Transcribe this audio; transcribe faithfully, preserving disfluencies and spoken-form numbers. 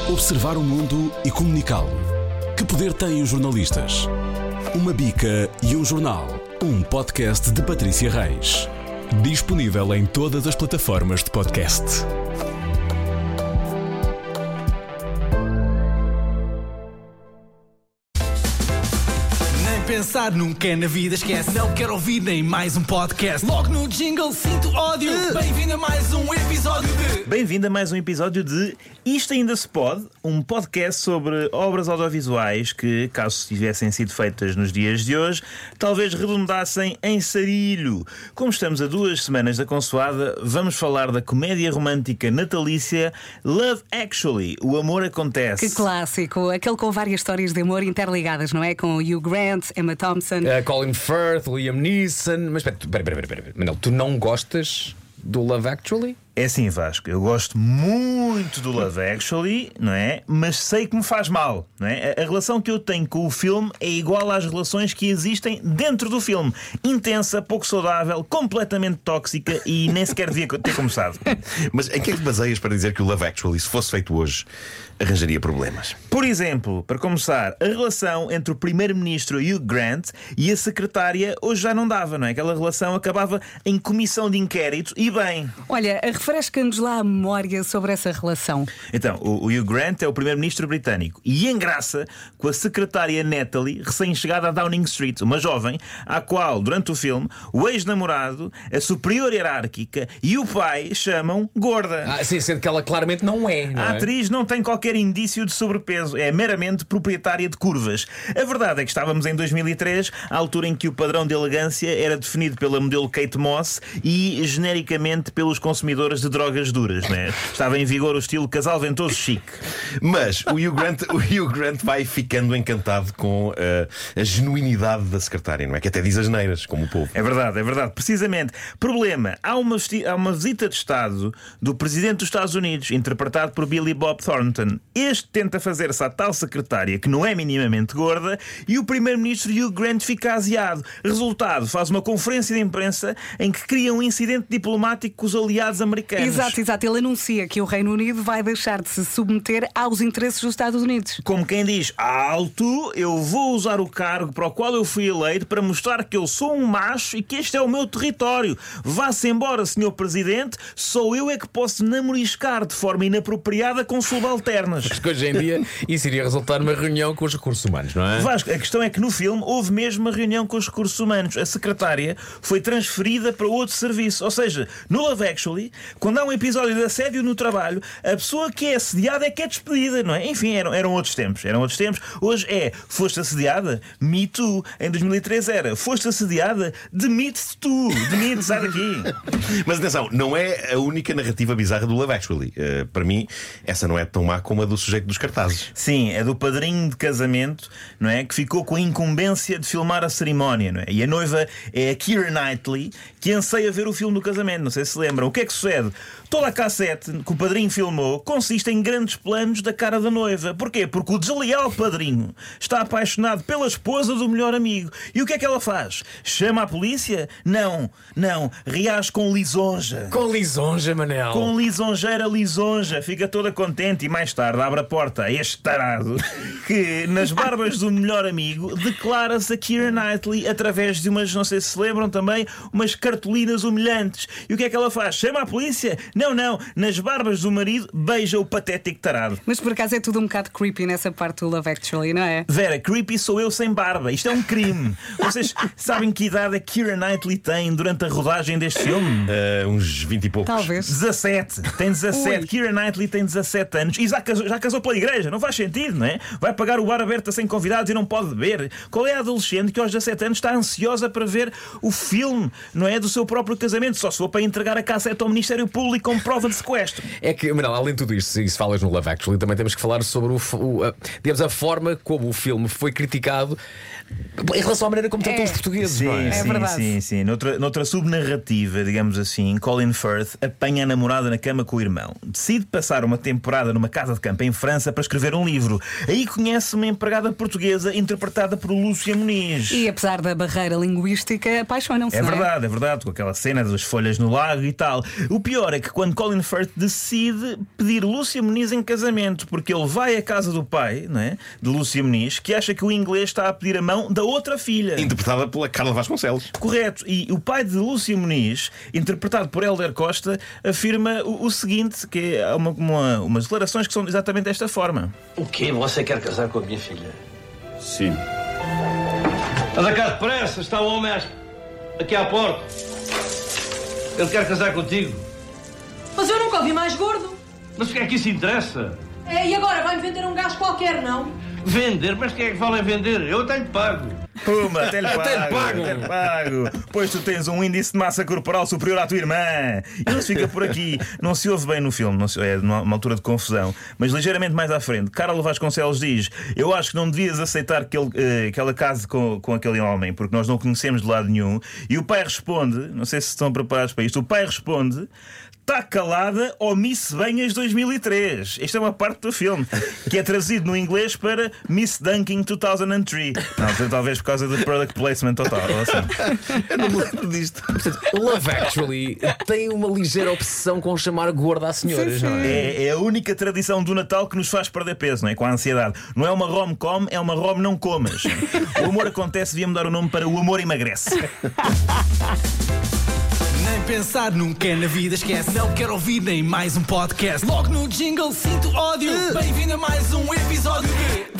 Observar o mundo e comunicá-lo. Que poder têm os jornalistas? Uma bica e um jornal. Um podcast de Patrícia Reis. Disponível em todas as plataformas de podcast. Pensar nunca na vida, esquece. Não quero ouvir nem mais um podcast. Logo no jingle sinto ódio. Bem-vindo a mais um episódio de Bem-vindo a mais um episódio de Isto Ainda Se Pode, um podcast sobre obras audiovisuais que, caso tivessem sido feitas nos dias de hoje, talvez redundassem em sarilho. Como estamos a duas semanas da consoada, vamos falar da comédia romântica natalícia Love Actually, O Amor Acontece. Que clássico, aquele com várias histórias de amor interligadas, não é? Com o Hugh Grant, Emma Thompson, uh, Colin Firth, Liam Neeson. Mas espera, espera, espera, espera, espera. Manel, tu não gostas do Love Actually? É assim, Vasco, eu gosto muito do Love Actually, não é? Mas sei que me faz mal, não é? A relação que eu tenho com o filme é igual às relações que existem dentro do filme. Intensa, pouco saudável, completamente tóxica e nem sequer devia ter começado. Mas em que é que te baseias para dizer que o Love Actually, se fosse feito hoje, arranjaria problemas? Por exemplo, para começar, a relação entre o primeiro-ministro Hugh Grant e a secretária hoje já não dava, não é? Aquela relação acabava em comissão de inquérito e bem. Olha, refresca-nos lá a memória sobre essa relação. Então, o Hugh Grant é o primeiro-ministro britânico e engraça com a secretária Natalie, recém-chegada a Downing Street, uma jovem à qual, durante o filme, o ex-namorado, a superior hierárquica e o pai chamam gorda. Ah, sim, sendo que ela claramente não é, não A é? atriz não tem qualquer indício de sobrepeso, é meramente proprietária de curvas. A verdade é que estávamos em dois mil e três, à altura em que o padrão de elegância era definido pela modelo Kate Moss e genericamente pelos consumidores de drogas duras, né? Estava em vigor o estilo casal ventoso chique. Mas o Hugh Grant, o Hugh Grant vai ficando encantado com uh, a genuinidade da secretária, não é? Que até diz asneiras, como o povo. É verdade, é verdade, precisamente. Problema, há uma, há uma visita de Estado do Presidente dos Estados Unidos, interpretado por Billy Bob Thornton. Este tenta fazer-se à tal secretária, que não é minimamente gorda, e o Primeiro-Ministro Hugh Grant fica aziado. Resultado, faz uma conferência de imprensa em que cria um incidente diplomático com os aliados americanos. Exato, exato. Ele anuncia que o Reino Unido vai deixar de se submeter aos interesses dos Estados Unidos. Como quem diz, alto, eu vou usar o cargo para o qual eu fui eleito para mostrar que eu sou um macho e que este é o meu território. Vá-se embora, senhor Presidente, sou eu é que posso namoriscar de forma inapropriada com subalternas. Porque hoje em dia isso iria resultar numa reunião com os recursos humanos, não é? Vasco, a questão é que no filme houve mesmo uma reunião com os recursos humanos. A secretária foi transferida para outro serviço. Ou seja, no Love Actually, quando há um episódio de assédio no trabalho, a pessoa que é assediada é que é despedida, não é? Enfim, eram, eram outros tempos. Eram outros tempos. Hoje é, foste assediada? Me too. Em dois mil e três era, foste assediada? Demite-te tu. Demite, sai daqui. Mas atenção, não é a única narrativa bizarra do Love Actually. Uh, para mim, essa não é tão má como a do sujeito dos cartazes. Sim, é do padrinho de casamento, não é? Que ficou com a incumbência de filmar a cerimónia, não é? E a noiva é a Keira Knightley, que anseia ver o filme do casamento. Não sei se se lembram. O que é que sucede? Toda a cassete que o padrinho filmou consiste em grandes planos da cara da noiva. Porquê? Porque o desleal padrinho está apaixonado pela esposa do melhor amigo. E o que é que ela faz? Chama a polícia? Não, não. Reage com lisonja. Com lisonja, Manel. Com lisonjeira lisonja. Fica toda contente e mais tarde abre a porta a este tarado que, nas barbas do melhor amigo, declara-se a Keira Knightley através de umas, não sei se se lembram também, umas cartolinas humilhantes. E o que é que ela faz? Chama a polícia? Não, não. Nas barbas do marido, beija o patético tarado. Mas por acaso é tudo um bocado creepy nessa parte do Love Actually, não é? Vera, creepy sou eu sem barba. Isto é um crime. Vocês sabem que idade a Keira Knightley tem durante a rodagem deste filme? Uh, uns vinte e poucos. Talvez. dezassete. Tem dezassete. Keira Knightley tem dezassete anos e já casou, já casou pela igreja. Não faz sentido, não é? Vai pagar o bar aberto sem convidados e não pode beber. Qual é a adolescente que aos dezassete anos está ansiosa para ver o filme, não é? Do seu próprio casamento? Só se for para entregar a cassete ao Ministério Público como prova de sequestro. É que, Manel, além de tudo isto, se falas no Love Actually, também temos que falar sobre o, o, a, digamos, a forma como o filme foi criticado em relação à maneira como tratou É. os portugueses, Sim, não é? É sim, verdade. sim, sim. Noutra, noutra subnarrativa, digamos assim, Colin Firth apanha a namorada na cama com o irmão. Decide passar uma temporada numa casa de campo em França para escrever um livro. Aí conhece uma empregada portuguesa interpretada por Lúcia Muniz. E apesar da barreira linguística, apaixonam-se. É não verdade, é verdade, com aquela cena das folhas no lago e tal. O pior pior é que quando Colin Firth decide pedir Lúcia Muniz em casamento, porque ele vai à casa do pai, não é, de Lúcia Muniz, que acha que o inglês está a pedir a mão da outra filha. Interpretada pela Carla Vasconcelos. Correto. E o pai de Lúcia Muniz, interpretado por Hélder Costa, afirma o, o seguinte, que é uma, uma, umas declarações que são exatamente desta forma. O quê? Você quer casar com a minha filha? Sim. Anda cá depressa, está o homem aqui à porta. Ele quer casar contigo. Mas eu nunca ouvi mais gordo. Mas o que é que isso interessa? É, e agora vai-me vender um gajo qualquer, não? Vender? Mas quem é que vale em vender? Eu até lhe pago. Puma, até lhe pago. Até lhe pago. Até lhe pago. Pois tu tens um índice de massa corporal superior à tua irmã. E não se fica por aqui. Não se ouve bem no filme, não se, é numa altura de confusão. Mas ligeiramente mais à frente, Carla Vasconcelos diz: eu acho que não devias aceitar que, ele, uh, que ela case com, com aquele homem, porque nós não o conhecemos de lado nenhum. E o pai responde, não sei se estão preparados para isto, o pai responde: está calada ou Miss Banhas dois mil e três. Esta é uma parte do filme que é trazido no inglês para Miss Dunking dois mil e três. Não, talvez por causa do product placement total. Assim. Eu não me lembro disto. Portanto, Love Actually tem uma ligeira obsessão com chamar gorda a senhoras, não é? É, é a única tradição do Natal que nos faz perder peso, não é? Com a ansiedade. Não é uma rom-com, é uma rom não comas. O amor acontece, devia mudar o nome para O Amor Emagrece. Nem pensar nunca na vida, esquece. Não quero ouvir nem mais um podcast. Logo no jingle sinto ódio. Bem-vindo a mais um episódio de